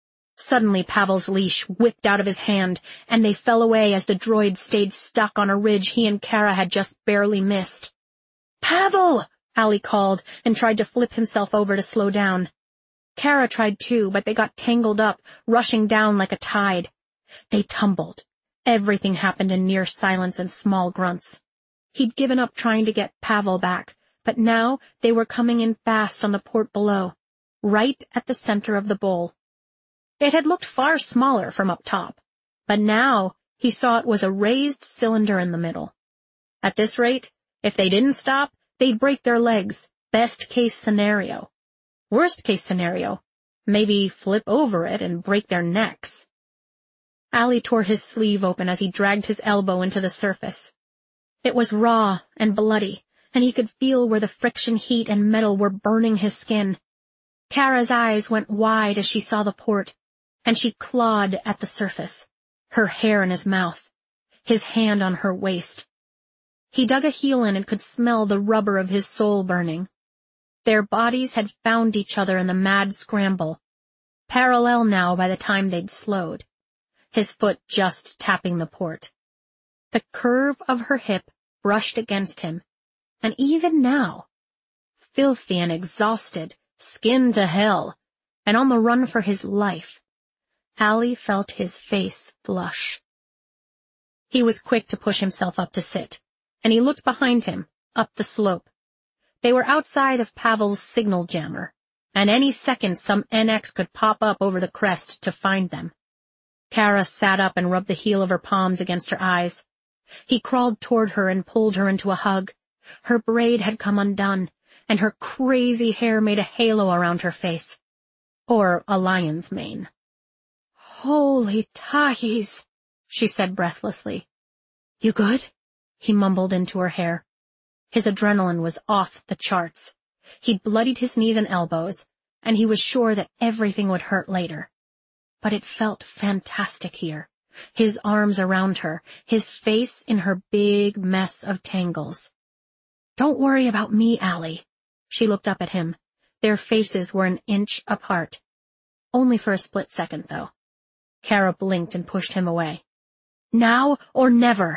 Suddenly Pavel's leash whipped out of his hand, and they fell away as the droid stayed stuck on a ridge he and Kara had just barely missed. "Pavel!" Allie called, and tried to flip himself over to slow down. Kara tried too, but they got tangled up, rushing down like a tide. They tumbled. Everything happened in near silence and small grunts. He'd given up trying to get Pavel back, but now they were coming in fast on the port below, right at the center of the bowl. It had looked far smaller from up top, but now he saw it was a raised cylinder in the middle. At this rate, if they didn't stop, they'd break their legs. Best case scenario. Worst case scenario, maybe flip over it and break their necks. Allie tore his sleeve open as he dragged his elbow into the surface. It was raw and bloody, and he could feel where the friction heat and metal were burning his skin. Kara's eyes went wide as she saw the port, and she clawed at the surface, her hair in his mouth, his hand on her waist. He dug a heel in and could smell the rubber of his soul burning. Their bodies had found each other in the mad scramble, parallel now by the time they'd slowed, his foot just tapping the port. The curve of her hip brushed against him, and even now, filthy and exhausted, skinned to hell, and on the run for his life, Allie felt his face flush. He was quick to push himself up to sit, and he looked behind him, up the slope. They were outside of Pavel's signal jammer, and any second some N X could pop up over the crest to find them. Kara sat up and rubbed the heel of her palms against her eyes. He crawled toward her and pulled her into a hug. Her braid had come undone, and her crazy hair made a halo around her face. Or a lion's mane. "Holy Tahis," she said breathlessly. "You good?" he mumbled into her hair. His adrenaline was off the charts. He'd bloodied his knees and elbows, and he was sure that everything would hurt later. But it felt fantastic here, his arms around her, his face in her big mess of tangles. "Don't worry about me, Allie." She looked up at him. Their faces were an inch apart. Only for a split second, though. Kara blinked and pushed him away. "Now or never."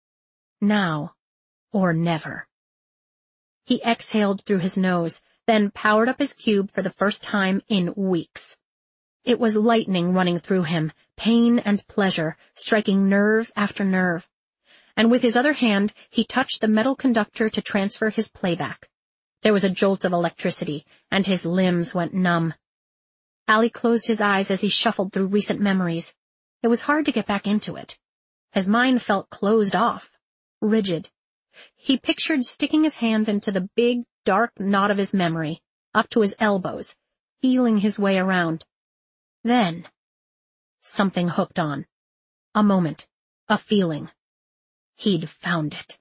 Now or never. He exhaled through his nose, then powered up his cube for the first time in weeks. It was lightning running through him, pain and pleasure, striking nerve after nerve. And with his other hand, he touched the metal conductor to transfer his playback. There was a jolt of electricity, and his limbs went numb. Allie closed his eyes as he shuffled through recent memories. It was hard to get back into it. His mind felt closed off, rigid. He pictured sticking his hands into the big, dark knot of his memory, up to his elbows, feeling his way around. Then, something hooked on. A moment. A feeling. He'd found it.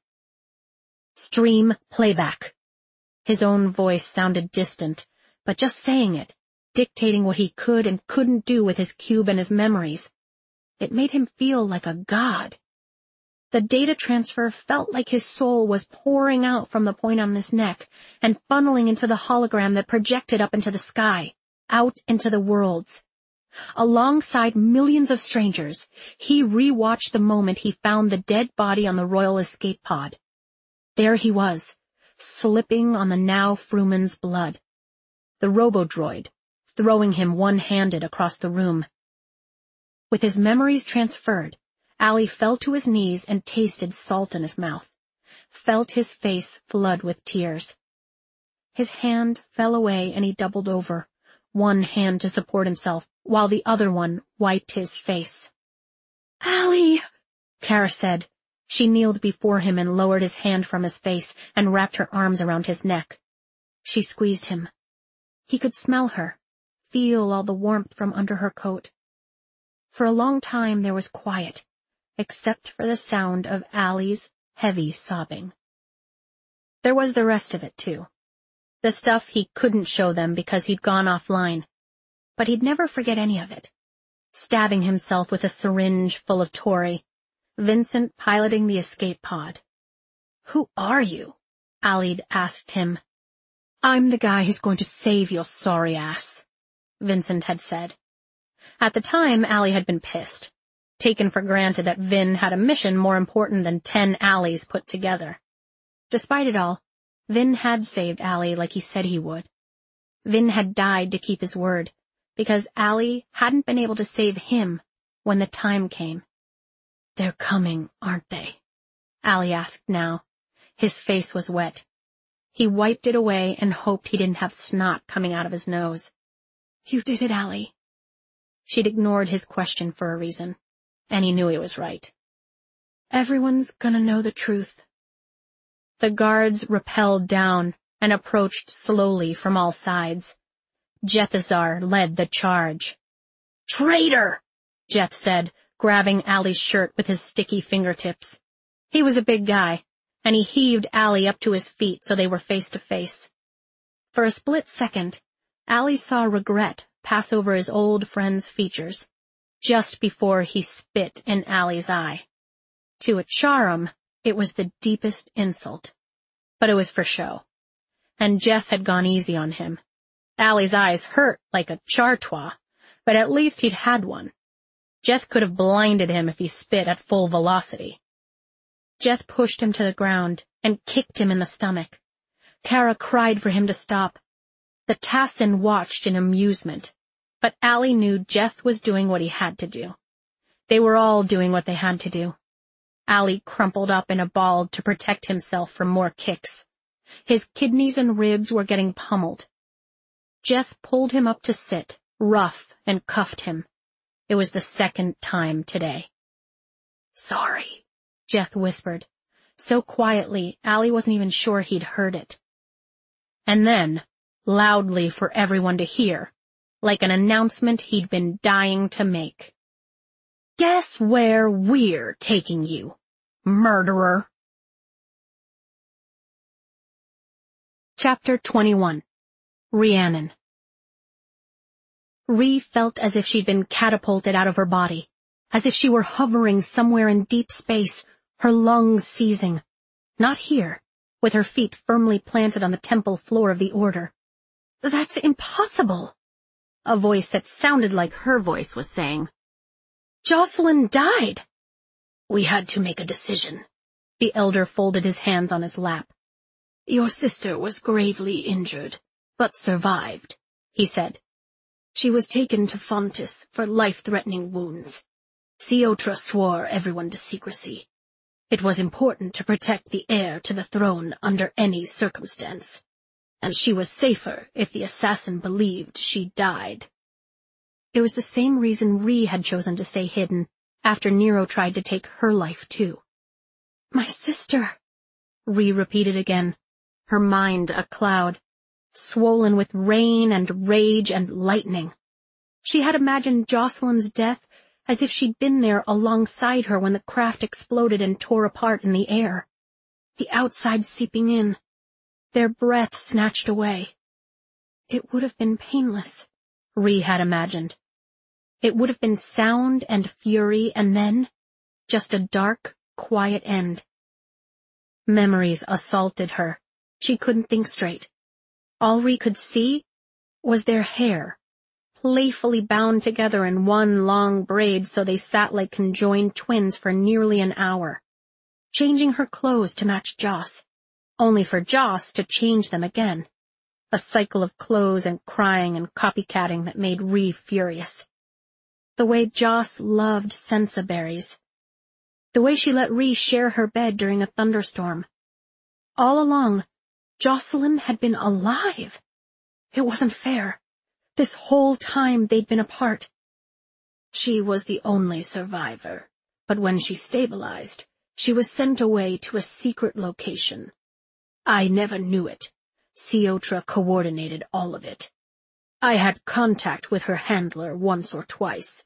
Stream playback. His own voice sounded distant, but just saying it, dictating what he could and couldn't do with his cube and his memories. It made him feel like a god. The data transfer felt like his soul was pouring out from the point on his neck and funneling into the hologram that projected up into the sky, out into the worlds. Alongside millions of strangers, he rewatched the moment he found the dead body on the Royal escape pod. There he was, slipping on the now Fruman's blood. The robo-droid, throwing him one-handed across the room. With his memories transferred, Allie fell to his knees and tasted salt in his mouth, felt his face flood with tears. His hand fell away and he doubled over, one hand to support himself, while the other one wiped his face. "Allie," Kara said. She kneeled before him and lowered his hand from his face and wrapped her arms around his neck. She squeezed him. He could smell her, feel all the warmth from under her coat. For a long time there was quiet, except for the sound of Allie's heavy sobbing. There was the rest of it, too. The stuff he couldn't show them because he'd gone offline. But he'd never forget any of it. Stabbing himself with a syringe full of Tori. Vincent piloting the escape pod. "Who are you?" Allie'd asked him. "I'm the guy who's going to save your sorry ass," Vincent had said. At the time, Allie had been pissed, taken for granted that Vin had a mission more important than ten Allies put together. Despite it all, Vin had saved Allie like he said he would. Vin had died to keep his word, because Allie hadn't been able to save him when the time came. "They're coming, aren't they?" Allie asked now. His face was wet. He wiped it away and hoped he didn't have snot coming out of his nose. "You did it, Allie." She'd ignored his question for a reason, and he knew he was right. "Everyone's gonna know the truth." The guards rappelled down and approached slowly from all sides. Jethazar led the charge. "Traitor!" Jeth said, grabbing Allie's shirt with his sticky fingertips. He was a big guy, and he heaved Allie up to his feet so they were face to face. For a split second, Allie saw regret pass over his old friend's features, just before he spit in Allie's eye. To Acharum, it was the deepest insult, but it was for show. And Jeth had gone easy on him. Allie's eyes hurt like a chartois, but at least he'd had one. Jeth could have blinded him if he spit at full velocity. Jeth pushed him to the ground and kicked him in the stomach. Kara cried for him to stop. The Tassin watched in amusement, but Allie knew Jeth was doing what he had to do. They were all doing what they had to do. Allie crumpled up in a ball to protect himself from more kicks. His kidneys and ribs were getting pummeled. Jeth pulled him up to sit, rough, and cuffed him. It was the second time today. "Sorry," Jeth whispered, so quietly Allie wasn't even sure he'd heard it. And then, loudly for everyone to hear, like an announcement he'd been dying to make. "Guess where we're taking you, murderer." Chapter twenty-one. Rhiannon. Rhi felt as if she'd been catapulted out of her body, as if she were hovering somewhere in deep space, her lungs seizing. Not here, with her feet firmly planted on the temple floor of the Order. "That's impossible," a voice that sounded like her voice was saying. "Jocelyn died." "We had to make a decision." The elder folded his hands on his lap. "Your sister was gravely injured, but survived," he said. "She was taken to Fontis for life-threatening wounds. Siotra swore everyone to secrecy. It was important to protect the heir to the throne under any circumstance, and she was safer if the assassin believed she died." It was the same reason Rhi had chosen to stay hidden after Nero tried to take her life too. "My sister," Rhi repeated again, her mind a cloud, swollen with rain and rage and lightning. She had imagined Jocelyn's death as if she'd been there alongside her when the craft exploded and tore apart in the air. The outside seeping in, their breath snatched away. It would have been painless, Rhi had imagined. It would have been sound and fury and then just a dark, quiet end. Memories assaulted her. She couldn't think straight. All Rhi could see was their hair, playfully bound together in one long braid so they sat like conjoined twins for nearly an hour, changing her clothes to match Joss, only for Joss to change them again. A cycle of clothes and crying and copycatting that made Rhi furious. The way Joss loved sensa berries. The way she let Rhi share her bed during a thunderstorm. All along, Jocelyn had been alive. It wasn't fair. This whole time they'd been apart. She was the only survivor, but when she stabilized, she was sent away to a secret location. I never knew it. Siotra coordinated all of it. I had contact with her handler once or twice.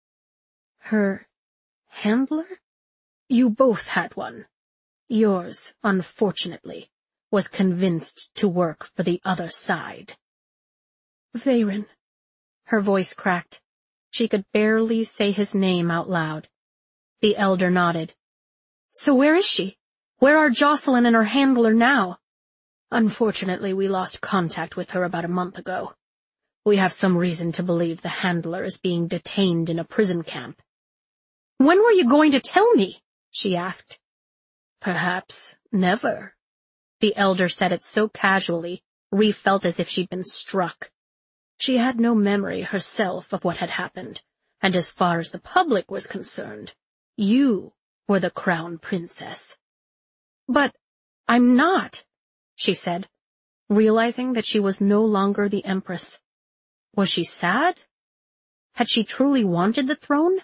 Her handler? You both had one. Yours, unfortunately, was convinced to work for the other side. Veyron. Her voice cracked. She could barely say his name out loud. The elder nodded. So where is she? Where are Jocelyn and her handler now? Unfortunately, we lost contact with her about a month ago. We have some reason to believe the handler is being detained in a prison camp." "When were you going to tell me?" she asked. "Perhaps never." The elder said it so casually, Ree felt as if she'd been struck. She had no memory herself of what had happened, and as far as the public was concerned, you were the crown princess. "But I'm not," she said, realizing that she was no longer the empress. Was she sad? Had she truly wanted the throne?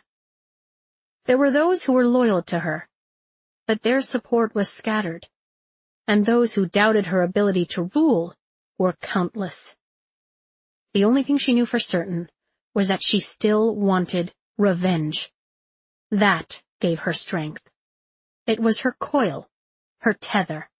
There were those who were loyal to her, but their support was scattered, and those who doubted her ability to rule were countless. The only thing she knew for certain was that she still wanted revenge. That gave her strength. It was her coil, her tether.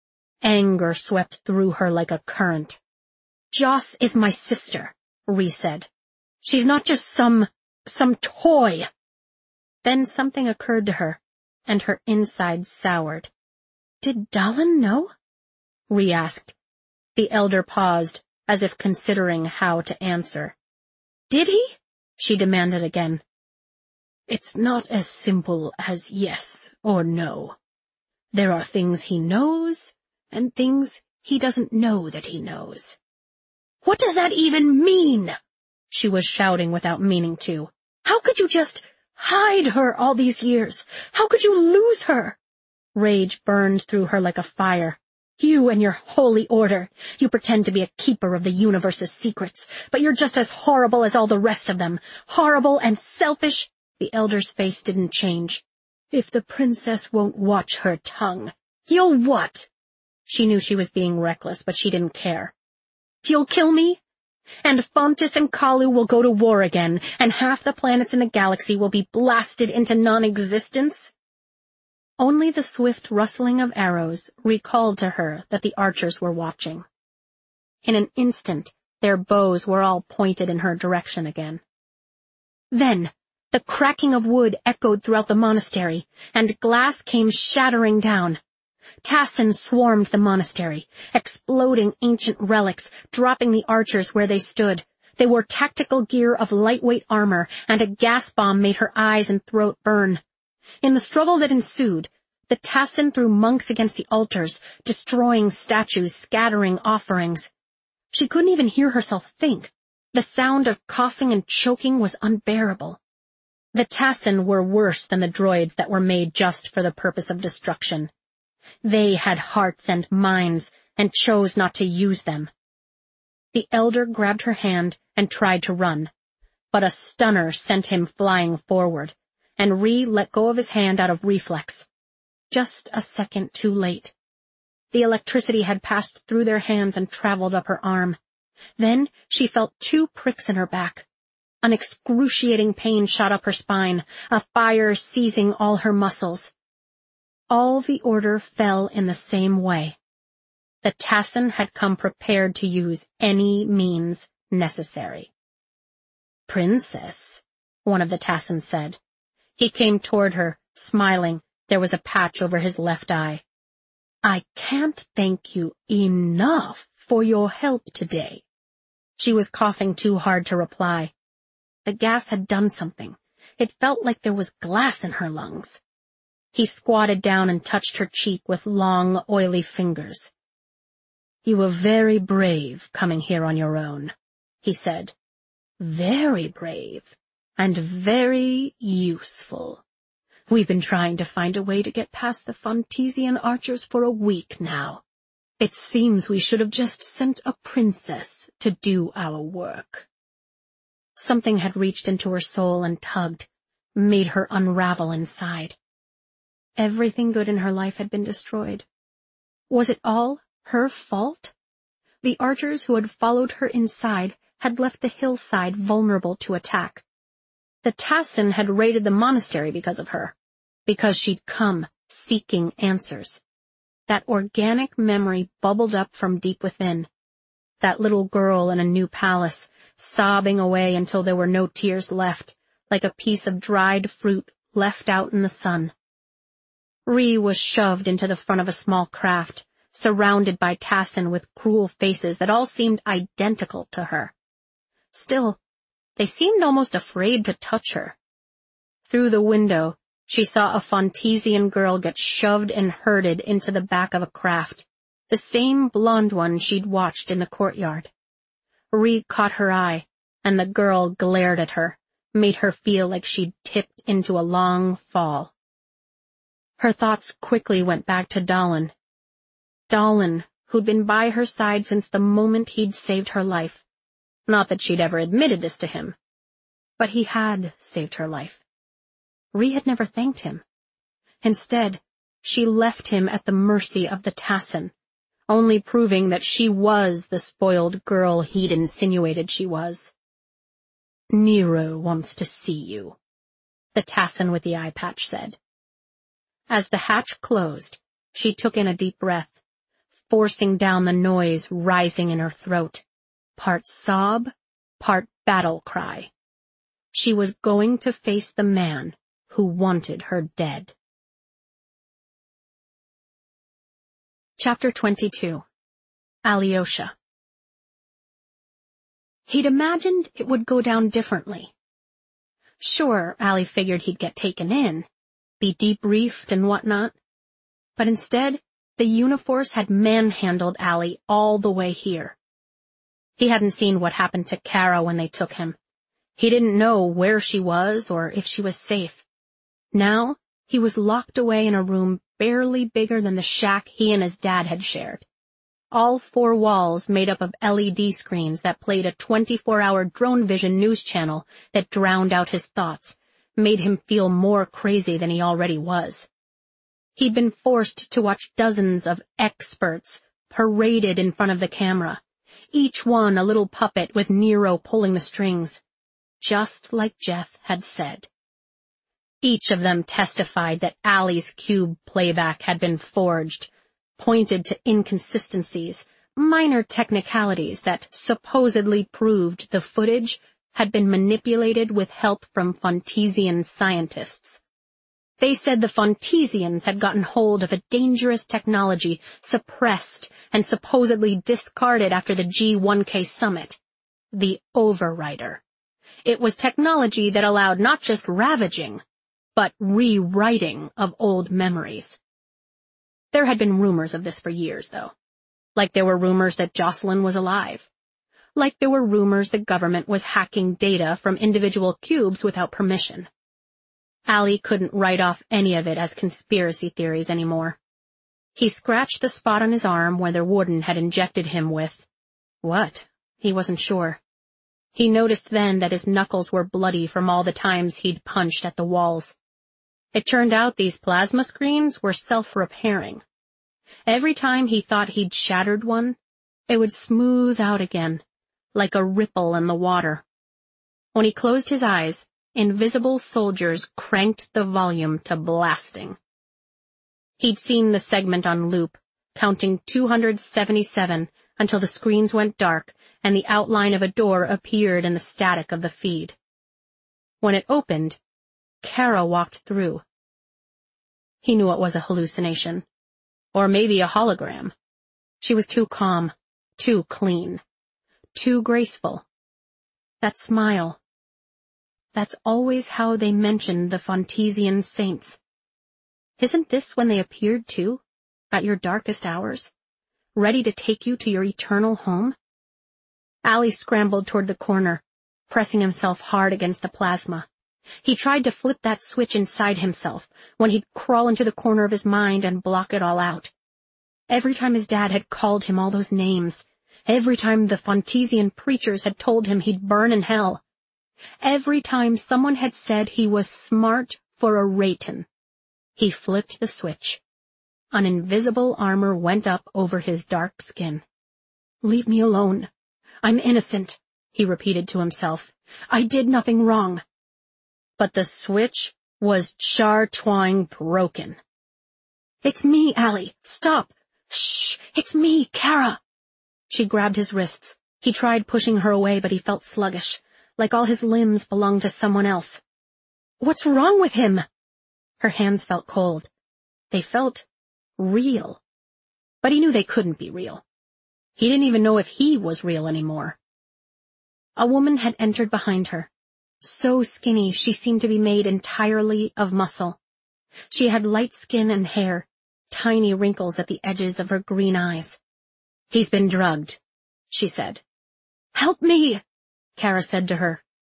Anger swept through her like a current. "Joss is my sister," Ree said. "She's not just some, some toy." Then something occurred to her, and her insides soured. "Did Dallin know?" Ree asked. The elder paused, as if considering how to answer. "Did he?" she demanded again. "It's not as simple as yes or no. There are things he knows, and things he doesn't know that he knows." "What does that even mean?" she was shouting without meaning to. "How could you just hide her all these years? How could you lose her?" Rage burned through her like a fire. "You and your holy order. You pretend to be a keeper of the universe's secrets, but you're just as horrible as all the rest of them. Horrible and selfish." The elder's face didn't change. "If the princess won't watch her tongue, you'll what?" She knew she was being reckless, but she didn't care. "You'll kill me? And Fontis and Kalu will go to war again, and half the planets in the galaxy will be blasted into non-existence?" Only the swift rustling of arrows recalled to her that the archers were watching. In an instant, their bows were all pointed in her direction again. Then, the cracking of wood echoed throughout the monastery, and glass came shattering down. Tassin swarmed the monastery, exploding ancient relics, dropping the archers where they stood. They wore tactical gear of lightweight armor, and a gas bomb made her eyes and throat burn. In the struggle that ensued, the Tassin threw monks against the altars, destroying statues, scattering offerings. She couldn't even hear herself think. The sound of coughing and choking was unbearable. The Tassin were worse than the droids that were made just for the purpose of destruction. They had hearts and minds, and chose not to use them. The elder grabbed her hand and tried to run, but a stunner sent him flying forward, and Ree let go of his hand out of reflex. Just a second too late. The electricity had passed through their hands and traveled up her arm. Then she felt two pricks in her back. An excruciating pain shot up her spine, a fire seizing all her muscles. All the order fell in the same way. The Tassin had come prepared to use any means necessary. "Princess," one of the Tassin said. He came toward her, smiling. There was a patch over his left eye. "I can't thank you enough for your help today." She was coughing too hard to reply. The gas had done something. It felt like there was glass in her lungs. He squatted down and touched her cheek with long, oily fingers. "You were very brave coming here on your own," he said. "Very brave, and very useful. We've been trying to find a way to get past the Fontesian archers for a week now. It seems we should have just sent a princess to do our work." Something had reached into her soul and tugged, made her unravel inside. Everything good in her life had been destroyed. Was it all her fault? The archers who had followed her inside had left the hillside vulnerable to attack. The Tassin had raided the monastery because of her, because she'd come seeking answers. That organic memory bubbled up from deep within. That little girl in a new palace, sobbing away until there were no tears left, like a piece of dried fruit left out in the sun. Ree was shoved into the front of a small craft, surrounded by Tassin with cruel faces that all seemed identical to her. Still, they seemed almost afraid to touch her. Through the window, she saw a Fontesian girl get shoved and herded into the back of a craft, the same blonde one she'd watched in the courtyard. Ree caught her eye, and the girl glared at her, made her feel like she'd tipped into a long fall. Her thoughts quickly went back to Dallin. Dallin, who'd been by her side since the moment he'd saved her life. Not that she'd ever admitted this to him. But he had saved her life. Ree had never thanked him. Instead, she left him at the mercy of the Tassin, only proving that she was the spoiled girl he'd insinuated she was. "Nero wants to see you," the Tassin with the eye patch said. As the hatch closed, she took in a deep breath, forcing down the noise rising in her throat, part sob, part battle cry. She was going to face the man who wanted her dead. Chapter twenty-two. Alyosha. He'd imagined it would go down differently. Sure, Allie figured he'd get taken in, be debriefed and whatnot, but instead, the Uniforce had manhandled Allie all the way here. He hadn't seen what happened to Kara when they took him. He didn't know where she was or if she was safe. Now, he was locked away in a room barely bigger than the shack he and his dad had shared. All four walls made up of L E D screens that played a twenty-four hour drone vision news channel that drowned out his thoughts, made him feel more crazy than he already was. He'd been forced to watch dozens of experts paraded in front of the camera, each one a little puppet with Nero pulling the strings, just like Jeff had said. Each of them testified that Allie's cube playback had been forged, pointed to inconsistencies, minor technicalities that supposedly proved the footage had been manipulated with help from Fontesian scientists. They said the Fontesians had gotten hold of a dangerous technology suppressed and supposedly discarded after the G one K summit, the Overwriter. It was technology that allowed not just ravaging, but rewriting of old memories. There had been rumors of this for years, though. Like there were rumors that Jocelyn was alive. Like there were rumors the government was hacking data from individual cubes without permission. Allie couldn't write off any of it as conspiracy theories anymore. He scratched the spot on his arm where the warden had injected him with what? He wasn't sure. He noticed then that his knuckles were bloody from all the times he'd punched at the walls. It turned out these plasma screens were self-repairing. Every time he thought he'd shattered one, it would smooth out again, like a ripple in the water. When he closed his eyes, invisible soldiers cranked the volume to blasting. He'd seen the segment on loop, counting two hundred seventy-seven until the screens went dark and the outline of a door appeared in the static of the feed. When it opened, Kara walked through. He knew it was a hallucination. Or maybe a hologram. She was too calm, too clean, too graceful. That smile. That's always how they mentioned the Fontesian saints. Isn't this when they appeared too, at your darkest hours, ready to take you to your eternal home? Allie scrambled toward the corner, pressing himself hard against the plasma. He tried to flip that switch inside himself, when he'd crawl into the corner of his mind and block it all out. Every time his dad had called him all those names, every time the Fontesian preachers had told him he'd burn in hell, every time someone had said he was smart for a Rayton, he flipped the switch. An invisible armor went up over his dark skin. "Leave me alone. I'm innocent," he repeated to himself. "I did nothing wrong." But the switch was char-twine broken. "It's me, Allie. Stop. Shh, it's me, Kara." She grabbed his wrists. He tried pushing her away, but he felt sluggish, like all his limbs belonged to someone else. "What's wrong with him?" Her hands felt cold. They felt real. But he knew they couldn't be real. He didn't even know if he was real anymore. A woman had entered behind her. So skinny she seemed to be made entirely of muscle. She had light skin and hair, tiny wrinkles at the edges of her green eyes. "He's been drugged," she said. "Help me," Kara said to her.